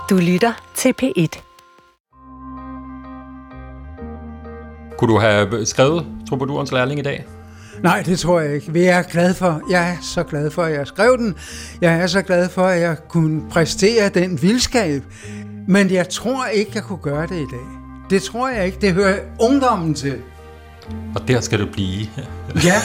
Du lytter til P1. Kunne du have skrevet Trubadurens lærling i dag? Nej, det tror jeg ikke. Jeg er så glad for, at jeg skrev den. Jeg er så glad for, at jeg kunne præstere den vildskab. Men jeg tror ikke, jeg kunne gøre det i dag. Det tror jeg ikke. Det hører ungdommen til. Og der skal det blive. Ja.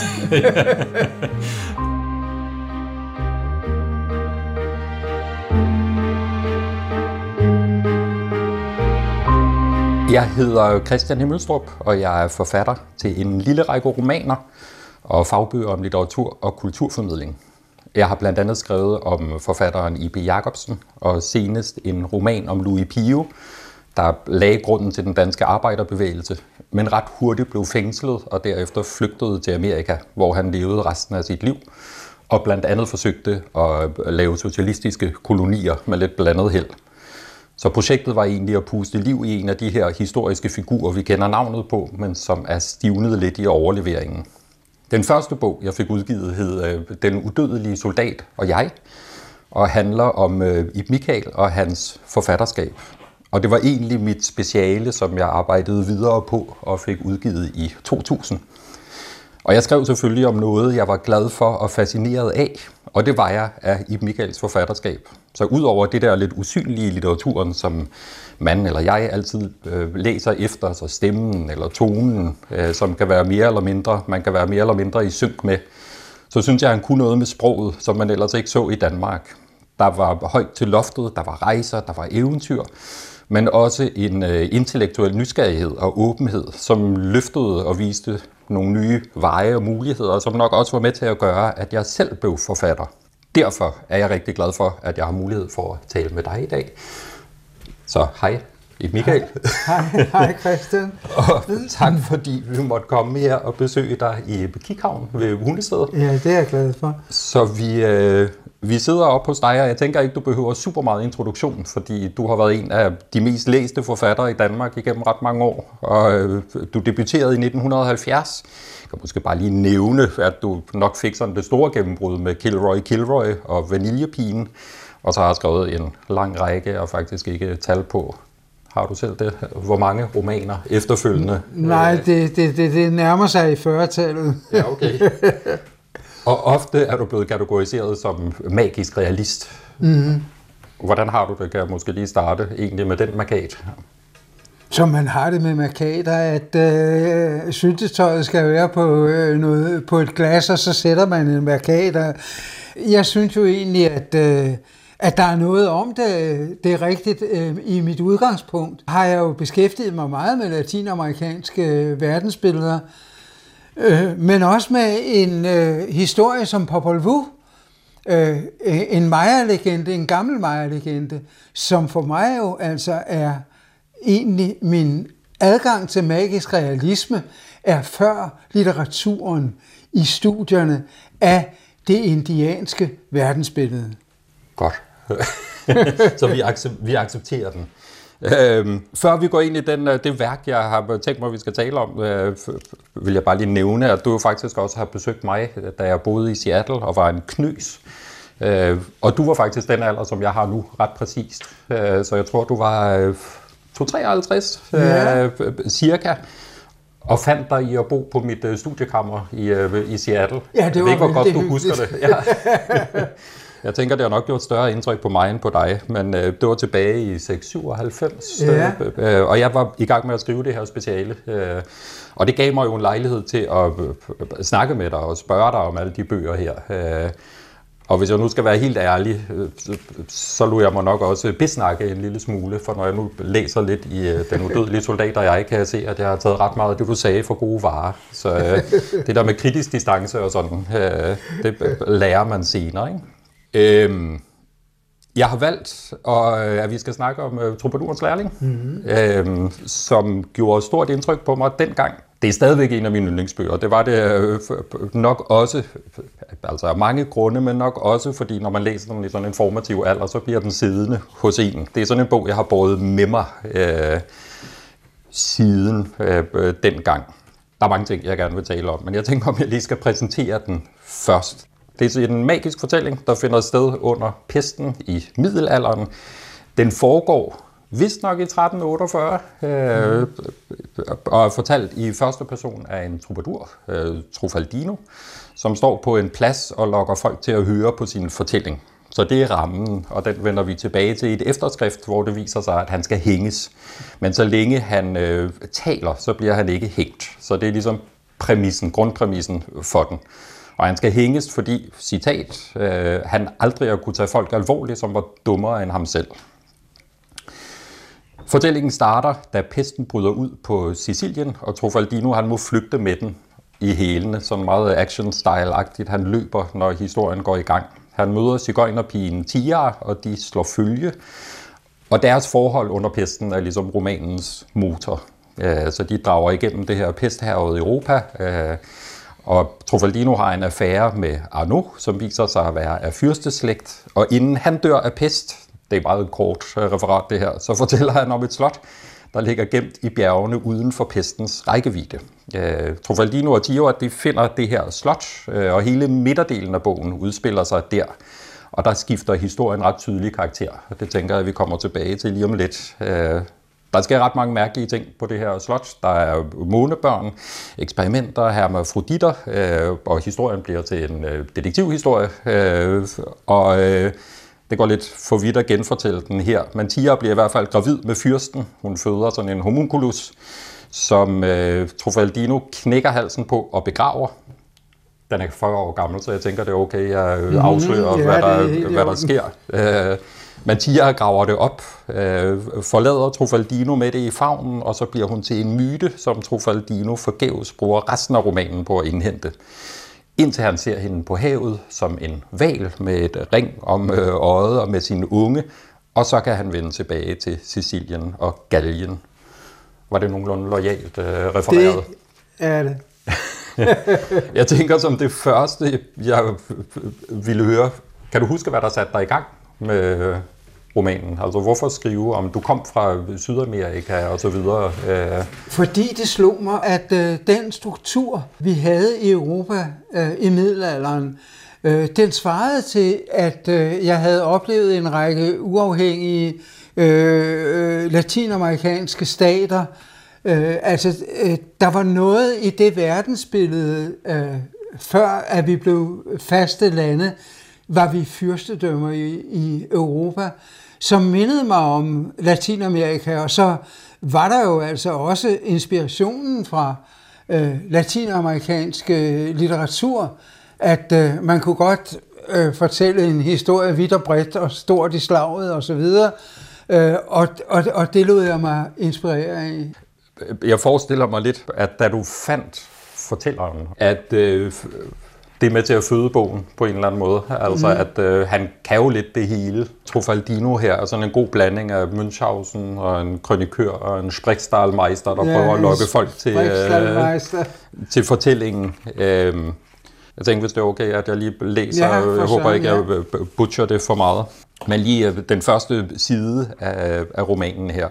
Jeg hedder Christian Himmelstrup, og jeg er forfatter til en lille række romaner og fagbøger om litteratur og kulturformidling. Jeg har blandt andet skrevet om forfatteren I.B. Jacobsen, og senest en roman om Louis Pio, der lagde grunden til den danske arbejderbevægelse, men ret hurtigt blev fængslet og derefter flygtede til Amerika, hvor han levede resten af sit liv, og blandt andet forsøgte at lave socialistiske kolonier med lidt blandet held. Så projektet var egentlig at puste liv i en af de her historiske figurer, vi kender navnet på, men som er stivnet lidt i overleveringen. Den første bog, jeg fik udgivet, hed Den udødelige soldat og jeg, og handler om Ib Michael og hans forfatterskab. Og det var egentlig mit speciale, som jeg arbejdede videre på og fik udgivet i 2000. Og jeg skrev selvfølgelig om noget, jeg var glad for og fascineret af, og det var jeg af Ib Michaels forfatterskab. Så udover det der lidt usynlige i litteraturen, som man eller jeg altid læser efter, så stemmen eller tonen, som kan være mere eller mindre, man kan være mere eller mindre i synk med, så synes jeg, han kunne noget med sproget, som man ellers ikke så i Danmark. Der var højt til loftet, der var rejser, der var eventyr, men også en intellektuel nysgerrighed og åbenhed, som løftede og viste nogle nye veje og muligheder, som nok også var med til at gøre, at jeg selv blev forfatter. Derfor er jeg rigtig glad for, at jeg har mulighed for at tale med dig i dag. Så hej, Ib Michael. Hej Christian. Og tak fordi vi måtte komme her og besøge dig i Kikhavn ved Hundested. Ja, det er jeg glad for. Så vi sidder oppe hos dig, og jeg tænker ikke, du behøver super meget introduktion, fordi du har været en af de mest læste forfattere i Danmark igennem ret mange år. Og du debuterede i 1970. Jeg kan måske bare lige nævne, at du nok fik sådan det store gennembrud med Kilroy og Vanillepigen. Og så har jeg skrevet en lang række, og faktisk ikke tal på. Har du selv det? Hvor mange romaner efterfølgende? Nej, det nærmer sig i 40-tallet. Ja, okay. Og ofte er du blevet kategoriseret som magisk realist. Mm-hmm. Hvordan har du det? Kan jeg måske lige starte egentlig med den markat? Som man har det med markater, at syltetøjet skal være på et glas, og så sætter man en markat. Jeg synes jo egentlig, at der er noget om det. Det er rigtigt. I mit udgangspunkt har jeg jo beskæftiget mig meget med latinamerikanske verdensbilleder, men også med en historie som Popol Vuh, en Maya-legende, en gammel Maya-legende, som for mig jo altså er egentlig min adgang til magisk realisme, er før litteraturen i studierne af det indianske verdensbillede. Godt. Så vi accepterer den. Før vi går ind i det værk, jeg har tænkt mig, vi skal tale om, vil jeg bare lige nævne, at du faktisk også har besøgt mig, da jeg boede i Seattle og var en knøs. Og du var faktisk den alder, som jeg har nu, ret præcist. Så jeg tror, du var 53 cirka, og fandt dig i at bo på mit studiekammer i Seattle. Ja, det var ikke, hvor godt du husker det. Ja. Jeg tænker, det har nok gjort større indtryk på mig end på dig, men det var tilbage i 97, ja. Og jeg var i gang med at skrive det her speciale. Og det gav mig jo en lejlighed til at snakke med dig og spørge dig om alle de bøger her. Og hvis jeg nu skal være helt ærlig, så lod jeg mig nok også besnakke en lille smule, for når jeg nu læser lidt i Den udødelige soldat og jeg, kan jeg se, at jeg har taget ret meget af det, du sagde, for gode varer. Så det der med kritisk distance og sådan, det lærer man senere, ikke? Jeg har valgt, at vi skal snakke om Trubadurens lærling, som gjorde stort indtryk på mig dengang. Det er stadigvæk en af mine yndlingsbøger. Det var det nok også, altså af mange grunde, men nok også, fordi når man læser den i sådan en formativ alder, så bliver den siddende hos en. Det er sådan en bog, jeg har båret med mig siden dengang. Der er mange ting, jeg gerne vil tale om, men jeg tænker, om jeg lige skal præsentere den først. Det er en magisk fortælling, der finder sted under pesten i middelalderen. Den foregår vist nok i 1348, og er fortalt i første person af en troubadour, Trufaldino, som står på en plads og lokker folk til at høre på sin fortælling. Så det er rammen, og den vender vi tilbage til i et efterskrift, hvor det viser sig, at han skal hænges. Men så længe han taler, så bliver han ikke hængt. Så det er ligesom grundpræmissen for den. Og han skal hænges, fordi, citat, han aldrig har kunne tage folk alvorligt, som var dummere end ham selv. Fortællingen starter, da pesten bryder ud på Sicilien, og Trufaldino han må flygte med den i hælene, sådan meget action-style-agtigt. Han løber, når historien går i gang. Han møder sigøjnerpigen Tia, og de slår følge. Og deres forhold under pesten er ligesom romanens motor. Så de drager igennem det her pesthærgede Europa. Og Trufaldino har en affære med Arnaud, som viser sig at være af fyrsteslægt. Og inden han dør af pest, det er meget et kort referat det her, så fortæller han om et slot, der ligger gemt i bjergene uden for pestens rækkevidde. Trufaldino og Tio, de finder det her slot, og hele midterdelen af bogen udspiller sig der. Og der skifter historien ret tydelig karakter, og det tænker jeg, at vi kommer tilbage til lige om lidt. Der sker ret mange mærkelige ting på det her slot. Der er månebørn, eksperimenter, hermafroditter, og historien bliver til en detektivhistorie. Det går lidt for vidt at genfortælle den her, men Tia bliver i hvert fald gravid med fyrsten. Hun føder sådan en homunculus, som Trufaldino knækker halsen på og begraver. Den er 40 år gammel, så jeg tænker, det er okay, jeg afslører, hvad der sker. Men Tia graver det op, forlader Trufaldino med det i favnen, og så bliver hun til en myte, som Trufaldino forgæves bruger resten af romanen på at indhente. Indtil han ser hende på havet som en hval med et ring om øjet og med sine unge, og så kan han vende tilbage til Sicilien og Gallien. Var det nogenlunde loyalt refereret? Det er det. Jeg tænker som det første, jeg ville høre. Kan du huske, hvad der satte dig i gang med romanen? Altså hvorfor skrive om, du kom fra Sydamerika og så videre? Fordi det slog mig, at den struktur, vi havde i Europa i middelalderen, den svarede til, at jeg havde oplevet en række uafhængige latinamerikanske stater. Der var noget i det verdensbillede, før at vi blev faste lande, var vi fyrstedømmer i Europa, som mindede mig om Latinamerika, og så var der jo altså også inspirationen fra latinamerikansk litteratur, at man kunne godt fortælle en historie vidt og bredt og stort i slaget og så videre, og det lod jeg mig inspirere af. Jeg forestiller mig lidt, at da du fandt fortælleren, at det er med til at føde bogen på en eller anden måde. Altså, at han kan jo lidt det hele. Trufaldino her er sådan en god blanding af Münchhausen og en krønikør og en Sprechstahlmeister, der prøver at lokke folk til fortællingen. Jeg tænker, hvis det er okay, at jeg lige læser. Jeg håber ikke, jeg butcher det for meget. Men lige den første side af romanen her.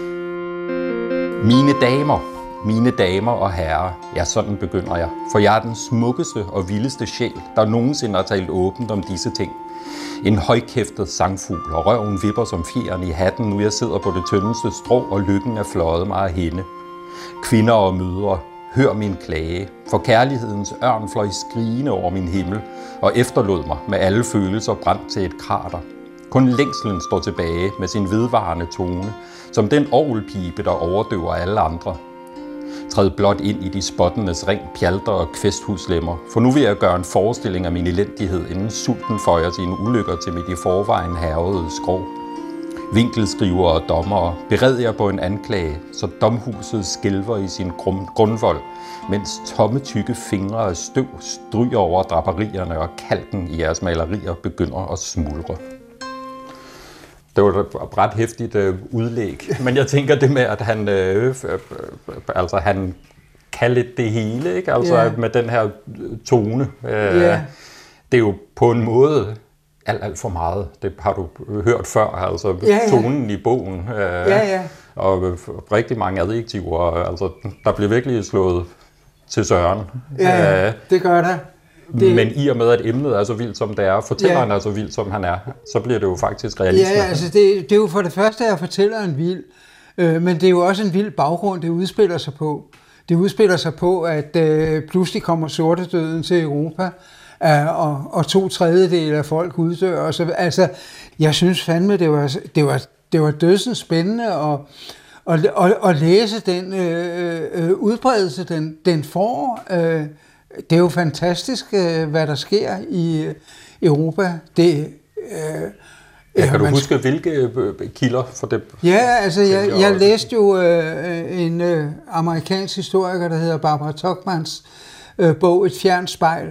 Mine damer og herrer, ja, sådan begynder jeg. For jeg er den smukkeste og vildeste sjæl, der nogensinde har talt åbent om disse ting. En højkæftet sangfugl, og røven vipper som fjeren i hatten, nu jeg sidder på det tyndeste strå, og lykken er fløjet mig af hende. Kvinder og mødre, hør min klage, for kærlighedens ørn fløj skrigende over min himmel, og efterlod mig med alle følelser brændt til et krater. Kun længslen står tilbage med sin vedvarende tone, som den orgelpibe, der overdøver alle andre. Træd blot ind i de spottenes ring, pjalter og kvæsthuslemmer, for nu vil jeg gøre en forestilling af min elendighed, inden sulten føjer sine ulykker til mit i forvejen hærgede skrog. Vinkelskriver og dommere, bered jer på en anklage, så domhuset skælver i sin grundvold, mens tomme tykke fingre af støv stryger over draperierne, og kalken i jeres malerier begynder at smuldre. Det var et ret hæftigt udlæg, men jeg tænker det med, at han kan lidt det hele, ikke? Altså med den her tone. Det er jo på en måde alt for meget. Det har du hørt før, altså tonen i bogen. Og rigtig mange adjektiver. Altså, der bliver virkelig slået til søren. Ja, det gør der. Men i og med, at emnet er så vildt, som det er, fortælleren er så vildt, som han er, så bliver det jo faktisk realisme. Ja, altså det er jo for det første, at fortælleren vild, men det er jo også en vild baggrund, det udspiller sig på. Det udspiller sig på, at pludselig kommer sortedøden til Europa, og 2/3 af folk uddør. Og så, altså, jeg synes fandme, det var dødsens spændende at læse den udbredelse, den får. Det er jo fantastisk, hvad der sker i Europa. Kan du huske, hvilke kilder for det? Ja, altså jeg læste jo en amerikansk historiker, der hedder Barbara Tuchmans bog Et fjernt spejl.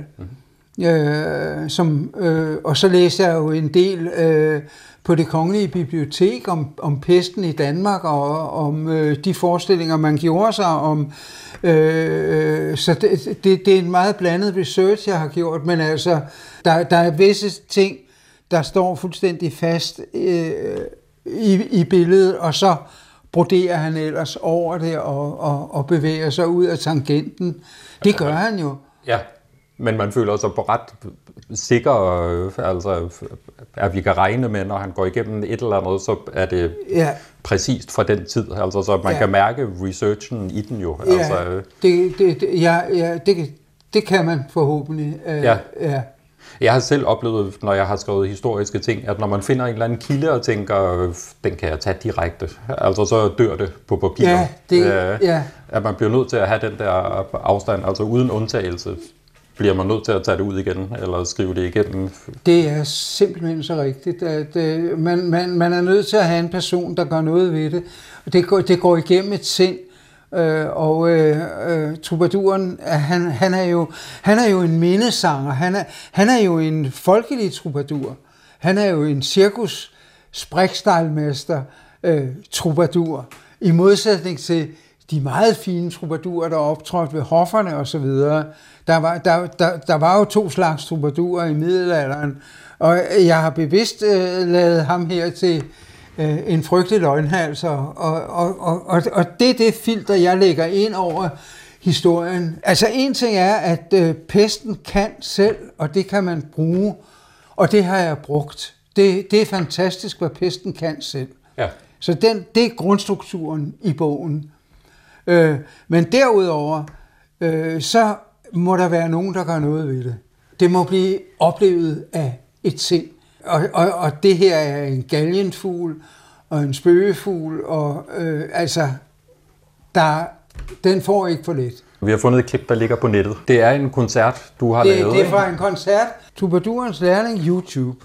Og så læste jeg jo en del på Det Kongelige Bibliotek om pesten i Danmark, og om de forestillinger, man gjorde sig om. Så det er en meget blandet research, jeg har gjort, men altså, der er visse ting, der står fuldstændig fast i billedet, og så broderer han ellers over det og bevæger sig ud af tangenten. Det gør han jo. Ja, men man føler sig på ret sikker, altså at vi kan regne med, når han går igennem et eller andet, så er det præcist fra den tid. Altså, så man kan mærke researchen i den jo. Ja, altså, det kan man forhåbentlig. Ja. Jeg har selv oplevet, når jeg har skrevet historiske ting, at når man finder en eller anden kilde og tænker, den kan jeg tage direkte, altså så dør det på papir. At man bliver nødt til at have den der afstand, altså uden undtagelse, bliver man nødt til at tage det ud igen, eller skrive det igennem. Det er simpelthen så rigtigt, at man er nødt til at have en person, der gør noget ved det. Det går igennem et sind. Troubaduren, han er jo en mindesanger, han er jo en folkelig troubadour, han er jo en cirkus sprækstejlmester troubadour, i modsætning til de meget fine troubadurer, der optrådte ved hofferne og så videre. Der var jo 2 slags troubadurer i middelalderen, og jeg har bevidst lavet ham her til en frygtelig løgnhals, og det er det filter, jeg lægger ind over historien. Altså en ting er, at pesten kan selv, og det kan man bruge, og det har jeg brugt. Det er fantastisk, hvad pesten kan selv. Ja. Så det er grundstrukturen i bogen. Men derudover, så må der være nogen, der gør noget ved det. Det må blive oplevet af et sind. Og det her er en galgenfugl og en spøgefugl, og den får ikke for lidt. Vi har fundet et klip, der ligger på nettet. Det er en koncert, du har lavet. Det er fra en koncert. Troubadourens lærling YouTube.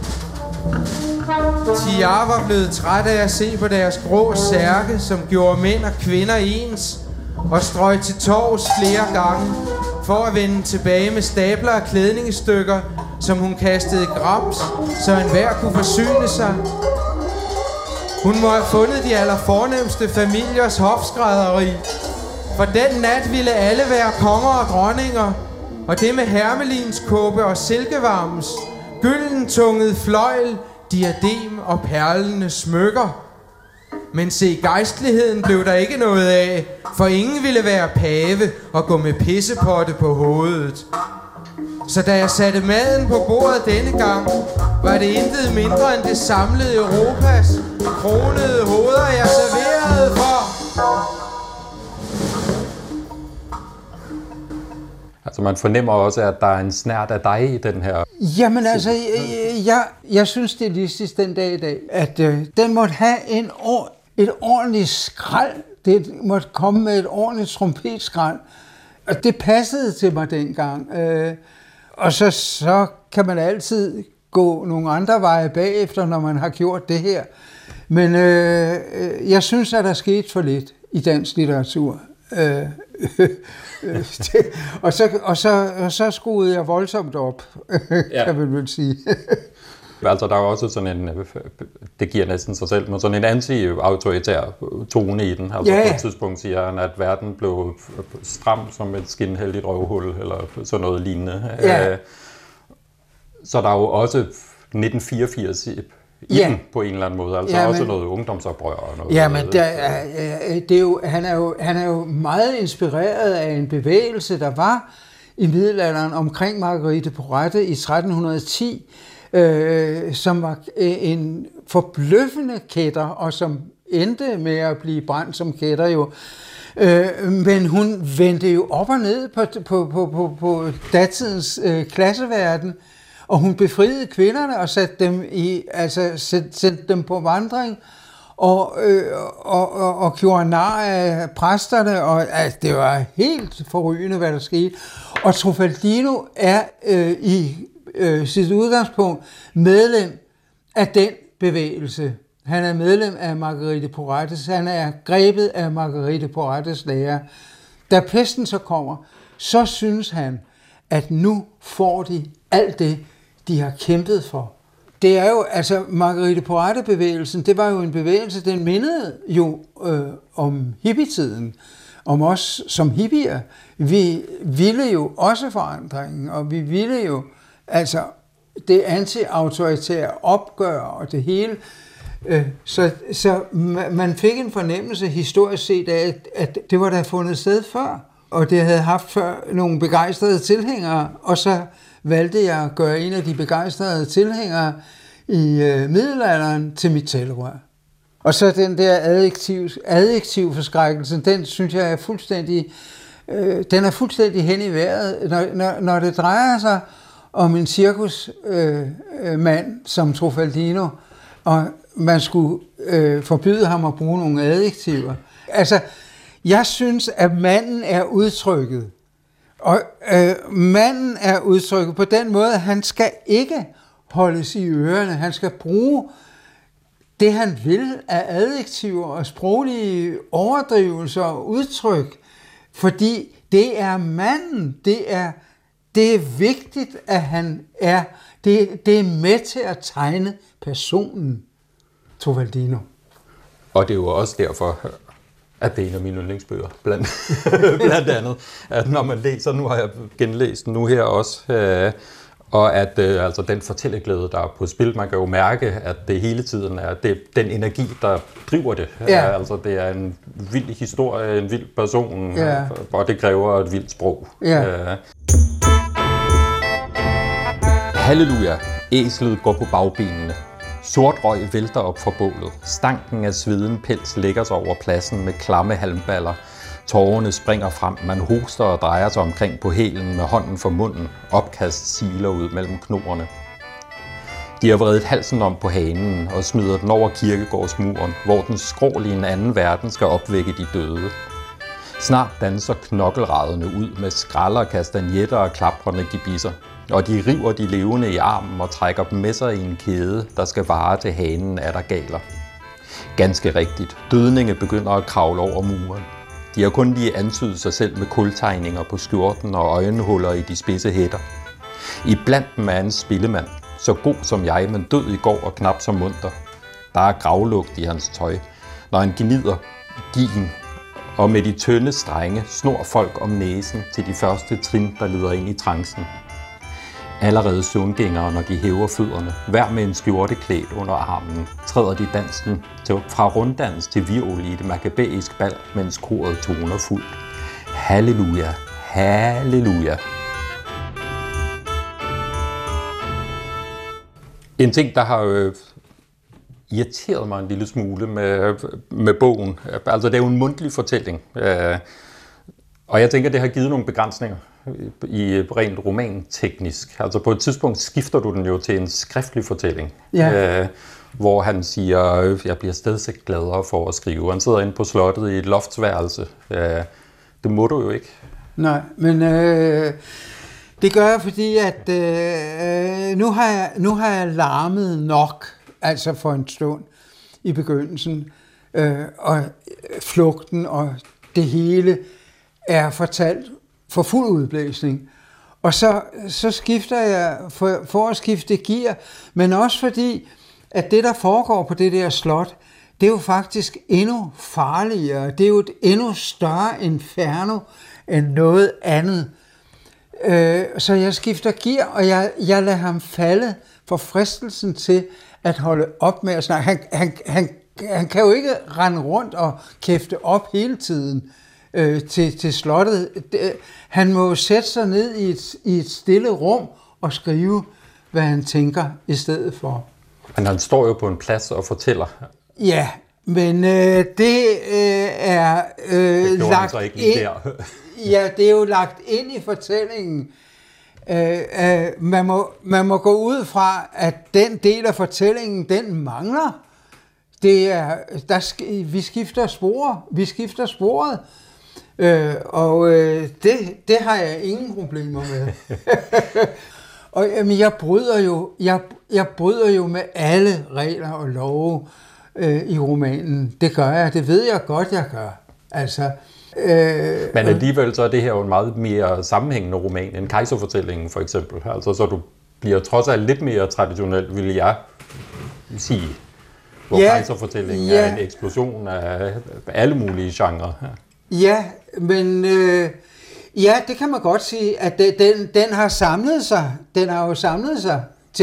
Tiar var blevet træt af at se på deres grå særke, som gjorde mænd og kvinder ens, og strøg til torvs flere gange, for at vende tilbage med stabler af klædningsstykker, som hun kastede grams, så enhver kunne forsyne sig. Hun må have fundet de allerfornemste familiers hofskrædderi, for den nat ville alle være konger og dronninger, og det med hermelins kåbe og silkevarms, gyldentunget fløjl, diadem og perlende smykker. Men se, gejstligheden blev der ikke noget af, for ingen ville være pave og gå med pissepotte på hovedet. Så da jeg satte maden på bordet denne gang, var det intet mindre end det samlede Europas kronede hoveder, jeg serverede for. Altså man fornemmer også, at der er en snert af dig i den her... Jamen altså, jeg synes stilistisk den dag i dag, at den måtte have et ordentligt skrald. Det måtte komme med et ordentligt trompetskrald. Og det passede til mig dengang. Og så kan man altid gå nogle andre veje bagefter, når man har gjort det her. Men jeg synes, at der skete for lidt i dansk litteratur. Og så skruede jeg voldsomt op, kan man vel sige. Altså der er også sådan en, det giver næsten sig selv, men sådan en anti-autoritær tone i den. Altså på et tidspunkt siger han, at verden blev stram som et skinheldigt røvhul, eller sådan noget lignende. Ja. Så der er jo også 1984 i den på en eller anden måde, altså også noget ungdomsoprør og noget. Ja, men det er jo, han er jo meget inspireret af en bevægelse, der var i middelalderen omkring Marguerite Porete i 1310, som var en forbløffende kætter, og som endte med at blive brændt som kætter jo. Men hun vendte jo op og ned på datidens klasseverden, og hun befriede kvinderne og sendte dem på vandring, og gjorde nar af præsterne, og det var helt forrygende, hvad der skete. Og Trufaldino er i sit udgangspunkt medlem af den bevægelse. Han er medlem af Marguerite Poretes, han er grebet af Marguerite Poretes lære. Da pesten så kommer, så synes han, at nu får de alt det, de har kæmpet for. Det er jo, altså Marguerite Porete-bevægelsen, det var jo en bevægelse, den mindede jo om hippietiden, om os som hippier. Vi ville jo også forandringen, og vi ville jo altså det anti-autoritære opgør og det hele. Så man fik en fornemmelse historisk set af, at det var der fundet sted før, og det havde haft før nogle begejstrede tilhængere, og så valgte jeg at gøre en af de begejstrede tilhængere i middelalderen til mit talerør. Og så den der adjektiv forskrækkelse, den synes jeg er fuldstændig hen i vejret. Når det drejer sig om en cirkusmand som Trufaldino, og man skulle forbyde ham at bruge nogle adjektiver. Altså, jeg synes, at manden er udtrykket. Og manden er udtrykket på den måde, at han skal ikke holdes i ørerne. Han skal bruge det, han vil af adjektiver og sproglige overdrivelser og udtryk, fordi det er manden. Det er vigtigt, at han er. Det er med til at tegne personen, Trufaldino. Og det er jo også derfor, at det er en af mine yndlingsbøger, blandt andet. At når man læser, nu har jeg genlæst den nu her også, og at altså den fortælleglæde, der er på spil, man kan jo mærke, at det hele tiden er den energi, der driver det. Ja. Altså det er en vild historie, en vild person, Ja. og det kræver et vildt sprog. Ja. Halleluja, æslet går på bagbenene. Sort røg vælter op fra bålet. Stanken af sveden pels lægger sig over pladsen med klamme halmballer. Tårerne springer frem. Man hoster og drejer sig omkring på hælen med hånden for munden. Opkast siler ud mellem knorene. De har vredet halsen om på hanen og smider den over kirkegårdsmuren, hvor den skrål i en anden verden skal opvække de døde. Snart danser knokkelradene ud med skralder, kastanjetter og klaprende gebisser. Og de river de levende i armen og trækker dem med sig i en kæde, der skal vare til hanen af der galer. Ganske rigtigt. Dødninge begynder at kravle over muren. De har kun lige antydet sig selv med kultegninger på skjorten og øjenhuller i de spidse hætter. Iblandt dem er en spillemand, så god som jeg, men død i går og knap så munter. Der er gravlugt i hans tøj, når han gnider gien, og med de tynde strenge snor folk om næsen til de første trin, der leder ind i trancen. Allerede søvngængere, når de hæver fødderne, hver med en skjorte klædt under armen, træder de dansen fra runddans til viol i det makabæisk bal, mens koret toner fuldt. Halleluja, halleluja. En ting, der har irriteret mig en lille smule med bogen, altså det er jo en mundtlig fortælling, og jeg tænker, det har givet nogle begrænsninger i rent romanteknisk. Altså på et tidspunkt skifter du den jo til en skriftlig fortælling, Ja. Hvor han siger, jeg bliver stadig gladere for at skrive. Han sidder inde på slottet i et loftsværelse. Det må du jo ikke. Nej, men det gør jeg, fordi at nu har jeg larmet nok, altså for en stund i begyndelsen, og flugten og det hele er fortalt for fuld udblæsning. Og så skifter jeg for at skifte gear, men også fordi, at det, der foregår på det der slot, det er jo faktisk endnu farligere. Det er jo et endnu større inferno end noget andet. Så jeg skifter gear, og jeg lader ham falde for fristelsen til at holde op med at snakke. Han kan jo ikke rende rundt og kæfte op hele tiden. til slottet. Han må sætte sig ned i et stille rum og skrive, hvad han tænker i stedet for. Men han står jo på en plads og fortæller. Ja, men det er lagt ind. Ja, det er jo lagt ind i fortællingen. Man må gå ud fra, at den del af fortællingen, den mangler. Det er, vi skifter sporet. Og det har jeg ingen problemer med. Og jamen, jeg bryder jo med alle regler og love i romanen. Det gør jeg. Det ved jeg godt, jeg gør. Altså, men alligevel så er det her jo en meget mere sammenhængende roman end Kejserfortællingen for eksempel. Altså, så du bliver trods alt lidt mere traditionel, vil jeg sige. Hvor Kejserfortællingen er en eksplosion af alle mulige genrer. Ja, men det kan man godt sige, at den har samlet sig. Den har jo samlet sig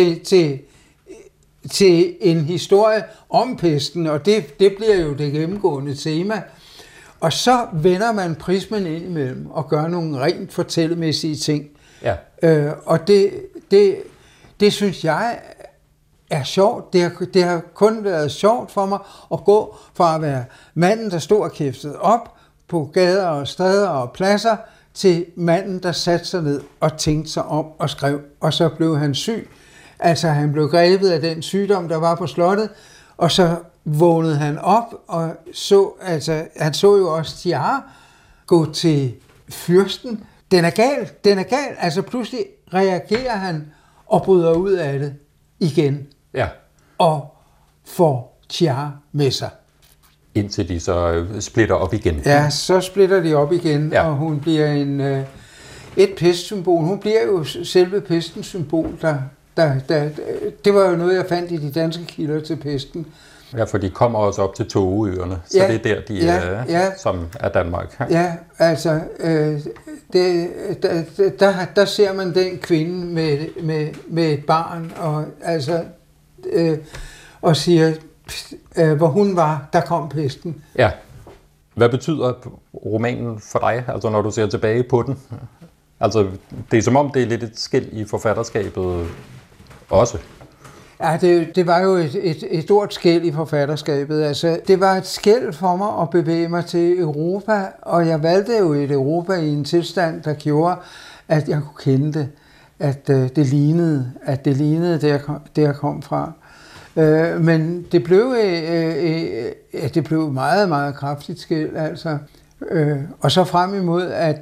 til en historie om pesten, og det bliver jo det gennemgående tema. Og så vender man prismen ind imellem og gør nogle rent fortællemæssige ting. Ja. Og det synes jeg er sjovt. Det har kun været sjovt for mig at gå fra at være manden, der stod og kæftede op på gader og stræder og pladser, til manden, der satte sig ned og tænkte sig om og skrev, og så blev han syg. Altså, han blev grebet af den sygdom, der var på slottet, og så vågnede han op og han så jo også Tiara gå til fyrsten. Den er gal. Altså, pludselig reagerer han og bryder ud af det igen. Ja. Og får Tiara med sig. Indtil de så splitter op igen. Ja, så splitter de op igen, ja. Og hun bliver et pestsymbol. Hun bliver jo selve pestens symbol. Det var jo noget, jeg fandt i de danske kilder til pesten. Ja, for de kommer også op til Tågeøerne, så det er der, de er, som er Danmark. Ja, altså, der ser man den kvinde med et barn, og, altså, og siger, hvor hun var, der kom pesten. Ja. Hvad betyder romanen for dig, altså når du ser tilbage på den? Altså, det er som om, det er lidt et skel i forfatterskabet også. Ja, det var jo et stort skel i forfatterskabet. Altså, det var et skel for mig at bevæge mig til Europa, og jeg valgte jo et Europa i en tilstand, der gjorde, at jeg kunne kende det, at det lignede det, jeg kom fra. Men det blev meget, meget kraftigt skel, altså. Og så frem imod,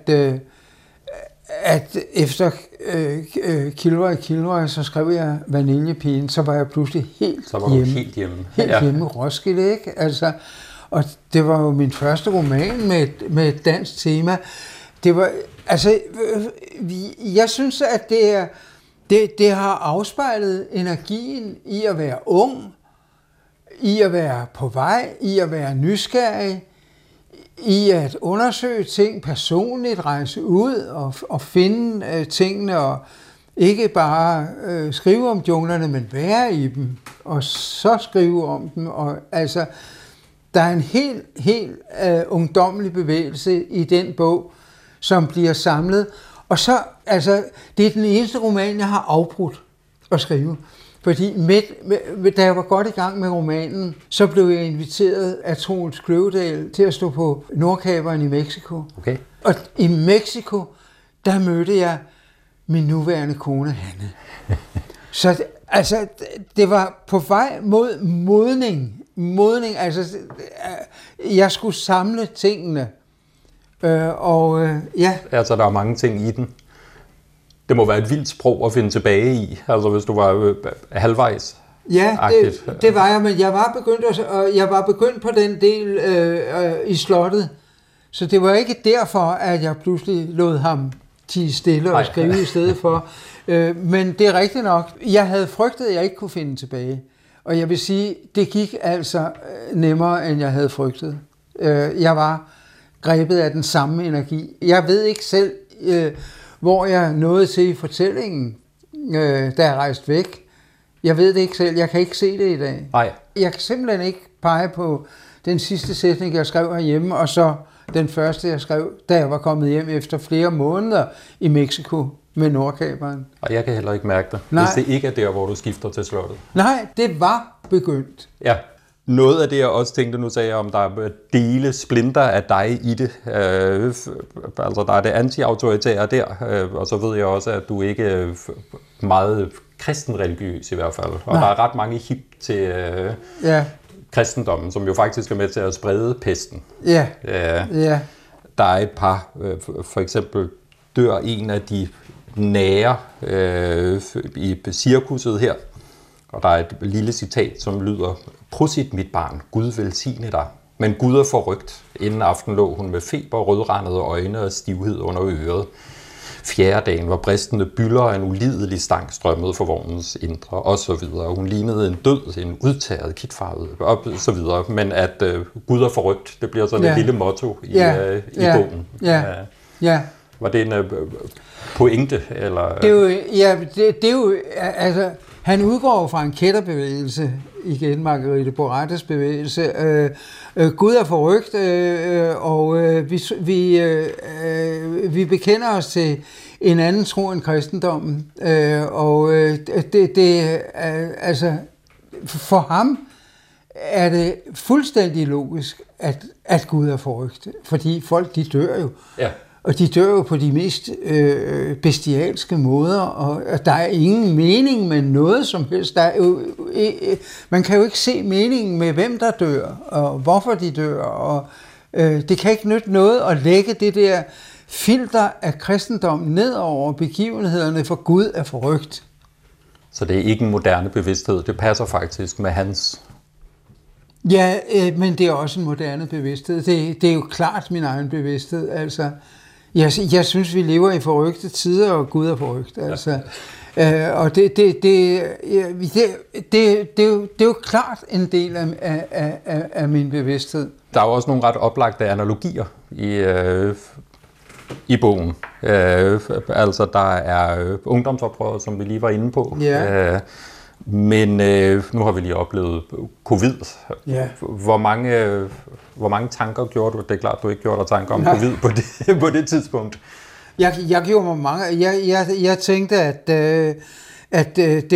at efter Kilroy, så skrev jeg Vaniljepigen, så var jeg pludselig helt hjemme. Helt hjemme i Roskilde, ikke? Altså, og det var jo min første roman med et dansk tema. Det var, altså, jeg synes, at det har afspejlet energien i at være ung, i at være på vej, i at være nysgerrig, i at undersøge ting personligt, rejse ud og finde tingene, og ikke bare skrive om junglerne, men være i dem, og så skrive om dem. Og, altså, der er en helt ungdommelig bevægelse i den bog, som bliver samlet. Og så, altså, det er den eneste roman, jeg har afbrudt at skrive. Fordi da jeg var godt i gang med romanen, så blev jeg inviteret af Troels Kløvedal til at stå på Nordkaperen i Mexico. Okay. Og i Mexico, der mødte jeg min nuværende kone, Hanne. Så altså, det var på vej mod modning. Altså, jeg skulle samle tingene. Ja. Altså, der er mange ting i den. Det må være et vildt sprog at finde tilbage i, altså hvis du var halvvejs. Ja, det var jeg, men jeg var begyndt på den del i slottet, så det var ikke derfor, at jeg pludselig lod ham tie stille og skrive i stedet for. Men det er rigtigt nok. Jeg havde frygtet, at jeg ikke kunne finde tilbage, og jeg vil sige, det gik altså nemmere, end jeg havde frygtet. Jeg var grebet af den samme energi. Jeg ved ikke selv, hvor jeg nåede til i fortællingen, da jeg rejste væk. Jeg ved det ikke selv. Jeg kan ikke se det i dag. Nej. Jeg kan simpelthen ikke pege på den sidste sætning, jeg skrev herhjemme, og så den første, jeg skrev, da jeg var kommet hjem efter flere måneder i Mexico med Nordkaperen. Og jeg kan heller ikke mærke det, Nej. hvis det ikke er der, hvor du skifter til slottet. Nej, det var begyndt. Ja. Noget af det, jeg også tænkte, nu sagde jeg, om der er dele splinter af dig i det. Altså, der er det anti-autoritære der, og så ved jeg også, at du ikke er meget kristenreligiøs i hvert fald. Og der er ret mange hip til kristendommen, som jo faktisk er med til at sprede pesten. Ja. Der er et par, for eksempel dør en af de nære i cirkuset her, og der er et lille citat, som lyder: "Prosit, mit barn, Gud velsigne dig. Men Gud er forrygt. Inden aften lå hun med feber, rødrandede øjne og stivhed under øret. Fjerde dagen var bristende bylder, og en ulidelig stank strømmede for vognens indre, og så videre. Hun lignede en død, en udtæret, kitfarvet, og så videre. Men at Gud er forrygt, det bliver sådan et lille motto i bogen. Ja. Var det en pointe? Eller? Det er jo, altså, han udgår fra en kætterbevægelse, igen Marguerite Borettes bevægelse. Gud er forrygt, og vi bekender os til en anden tro end kristendommen. Altså, for ham er det fuldstændig logisk, at Gud er forrygt, fordi folk, de dør jo. Ja. Og de dør jo på de mest bestialske måder, og der er ingen mening med noget som helst. Der er jo, man kan jo ikke se meningen med, hvem der dør, og hvorfor de dør, og det kan ikke nytte noget at lægge det der filter af kristendommen ned over begivenhederne, for Gud er forrygt. Så det er ikke en moderne bevidsthed, det passer faktisk med hans... Ja, men det er også en moderne bevidsthed. Det er jo klart min egen bevidsthed, altså... Jeg synes, vi lever i forrygte tider, og Gud er forrygt. Altså. Og det er jo klart en del af min bevidsthed. Der er jo også nogle ret oplagte analogier i bogen. Altså, der er ungdomsoprøret, som vi lige var inde på. Ja. Men nu har vi lige oplevet covid. Ja. Hvor mange tanker gjorde du? Det er klart, du ikke gjorde dig tanker om covid på det tidspunkt. Jeg gjorde mig mange. Jeg tænkte, at det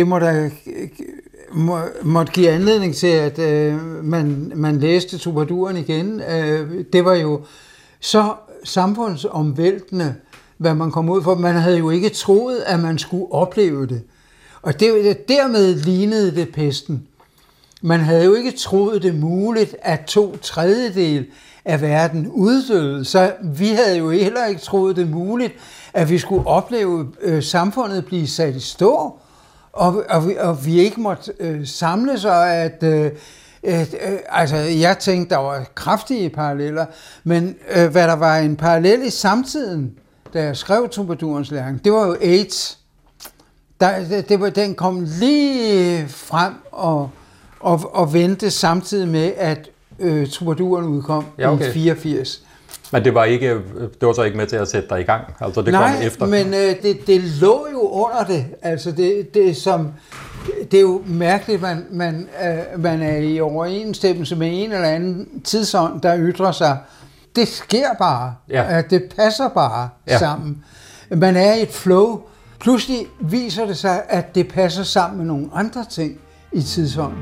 måtte give anledning til, at man læste Troubadouren igen. Det var jo så samfundsomvæltende, hvad man kom ud for. Man havde jo ikke troet, at man skulle opleve det. Og dermed lignede det pesten. Man havde jo ikke troet det muligt, at 2/3 af verden uddøde, så vi havde jo heller ikke troet det muligt, at vi skulle opleve samfundet blive sat i stå, og vi ikke måtte samles, og altså, jeg tænkte, der var kraftige paralleller, men hvad der var en parallel i samtiden, da jeg skrev Troubadourens læring, det var jo AIDS. Den kom lige frem og vendte samtidig med, at Troubadouren udkom i 84. Men det var så ikke med til at sætte dig i gang? Altså det kom efter? Nej, men det lå jo under det. Altså det er jo mærkeligt, man er i overensstemmelse med en eller anden tidsånd, der ytrer sig. Det sker bare. Ja. Det passer bare sammen. Man er i et flow. Pludselig viser det sig, at det passer sammen med nogle andre ting i tidsånden.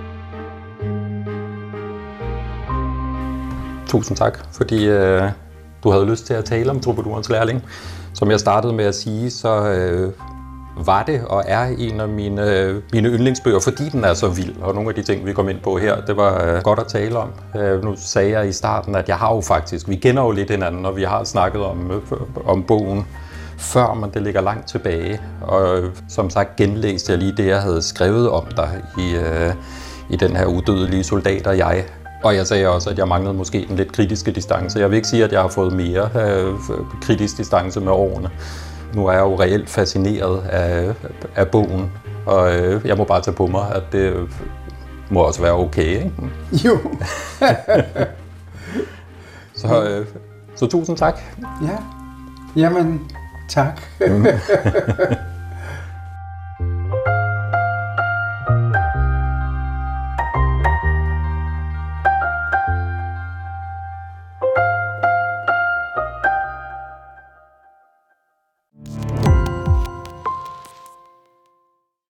Tusind tak, fordi du havde lyst til at tale om Troubadourens lærling. Som jeg startede med at sige, så var det og er en af mine yndlingsbøger, fordi den er så vild. Og nogle af de ting, vi kom ind på her, det var godt at tale om. Nu sagde jeg i starten, at jeg har jo faktisk, vi kender jo lidt hinanden, og vi har snakket om bogen før, men det ligger langt tilbage. Og som sagt genlæste jeg lige det, jeg havde skrevet om dig i den her udødelige soldat og jeg. Og jeg sagde også, at jeg manglede måske den lidt kritiske distance. Jeg vil ikke sige, at jeg har fået mere kritisk distance med årene. Nu er jeg jo reelt fascineret af bogen, og jeg må bare tage på mig, at det må også være okay, ikke? Jo. Så tusind tak. Ja, jamen tak.